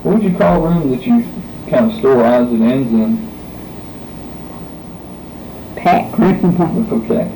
What would you call a room that you kind of store odds and ends in? Pack room. Okay.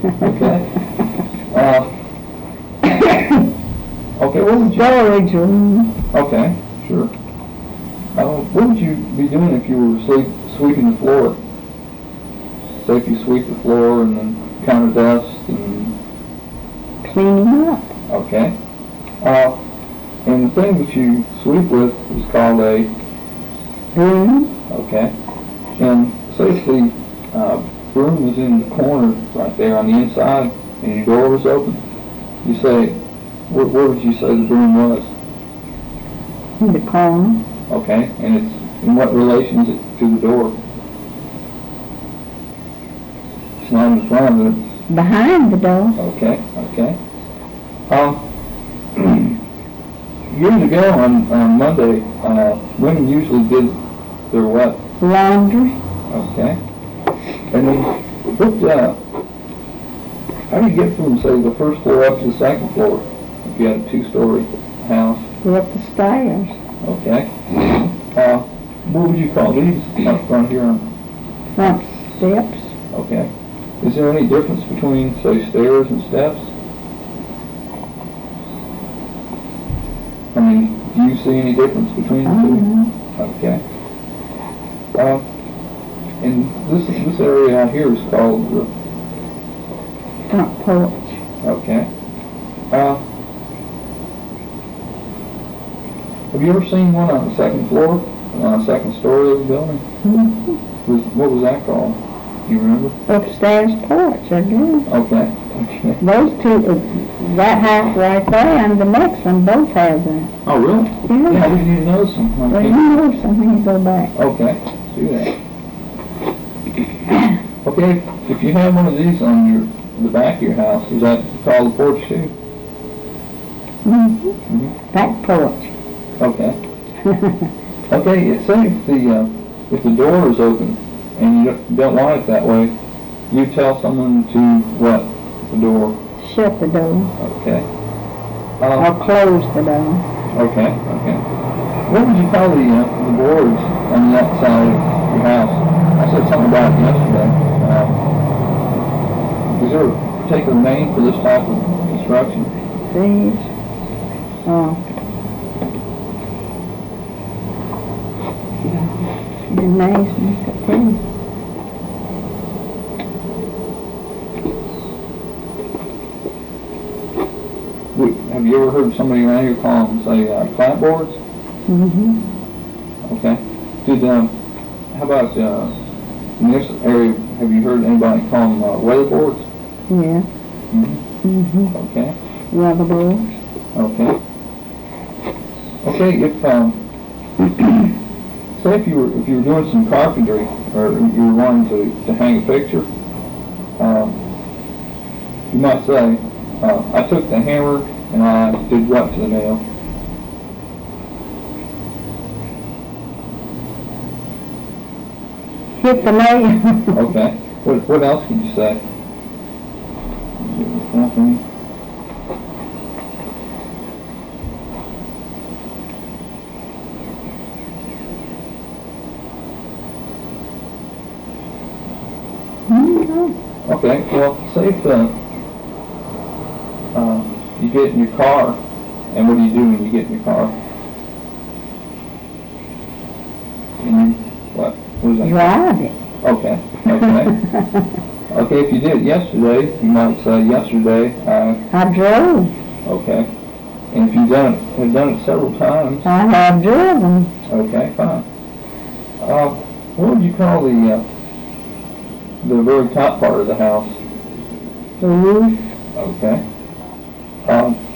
Okay, what would you... Storage room. Okay, sure. What would you be doing if you were sweeping the floor? Say if you sweep the floor and then counter dust and... Cleaning up. Okay. And the thing that you sweep with is called a... Broom. Okay. And say if the broom was in the corner right there on the inside and your door was open, you say, where would you say the broom was? In the corner. Okay. And it's in what relation is it to the door? It's not in front of it. Behind the door. Okay. Years ago on Monday, women usually did their what? Laundry. Okay. And then, how do you get from, say, the first floor up to the second floor if you had a two-story house? Go up the stairs. Okay. What would you call these up front here on? Front steps. Okay. Is there any difference between, say, stairs and steps? I mean, do you see any difference between the two? Okay. And this area out here is called the Front porch. okay. Have you ever seen one on the second floor, on the second story of the building? What was that called? Do you remember? Upstairs porch, I do. Okay. Those two, that house right there and the next one both have that. Oh, really? Yeah. Yeah, I didn't even notice them. Well, you know something, you go back. Okay, do that. Okay, if you have one of these on the back of your house, is that called a porch too? Back porch. Okay. Okay, say if the door is open and you don't want it that way, you tell someone to what? The door. Shut the door. Okay. Or close the door. Okay. What would you call the boards on the outside of your house? I said something about it yesterday. Is there a particular name for this type of construction? These. The names, too. Have you ever heard somebody around here call them, say, clapboards? Okay. How about in this area, have you heard anybody call them weatherboards? Yeah. Okay. Weatherboards. Okay. Okay, say if you were doing some carpentry or you were wanting to hang a picture, you might say, I took the hammer and I did what to the nail? Hit the nail. Okay. What else could you say? Nothing. Okay, well, say if you get in your car, and what do you do when you get in your car? What is that? Drive it. Okay. Okay, if you did it yesterday, you might say, yesterday, I drove. okay. And if you've done it several times, I have driven. okay, fine. What would you call the very top part of the house? The roof. Okay.